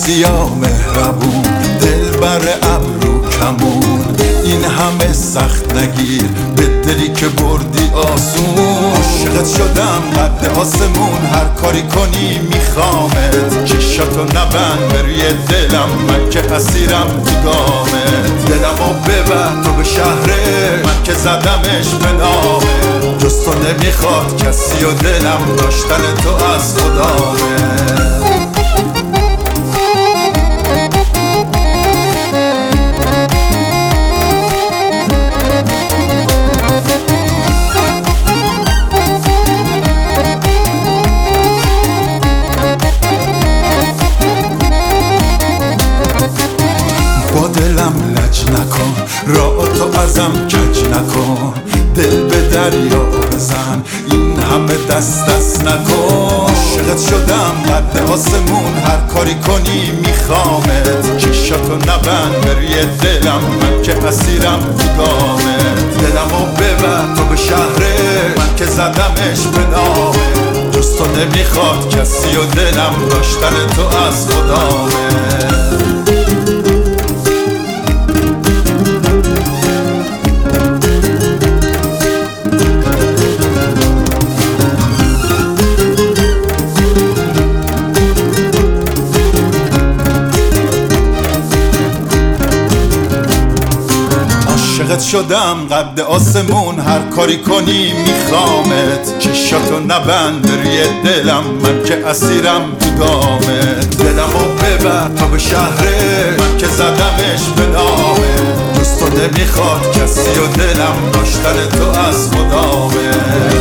سیاه مهربون، دل بر ابرو کمون، این همه سخت نگیر به دلی که بردی آسون. عاشقت شدم قد آسمون، هر کاری کنی میخوامت، چشاتو نبند بروی دلم، من که اسیرم تو دامت. دلمو ببر تو به شهره، من که زدمش به نامه، جز تو نمیخواد کسی و دلم داشتن تو از خدامه. با دلم لج نکن، راه تو ازم کج نکن، دل به دریا بزن، این همه دست نکن. عاشقت شدم قد آسمون، هر کاری کنی میخوامت، چشاتو نبند بروی دلم، من که اسیرم تو دامت. دلمو ببر تو به شهره، من که زدمش به نامه، جز تو نمیخواد کسی و دلم داشتن تو از خدامه. عاشقت شدم قد آسمون، هر کاری کنی میخوامت، چشاتو نبند بروی دلم، من که اسیرم تو دامت. دلمو ببر تو به شهره، من که زدمش به نامه، جز تو نمیخواد کسی و دلم داشتن تو از خدامه.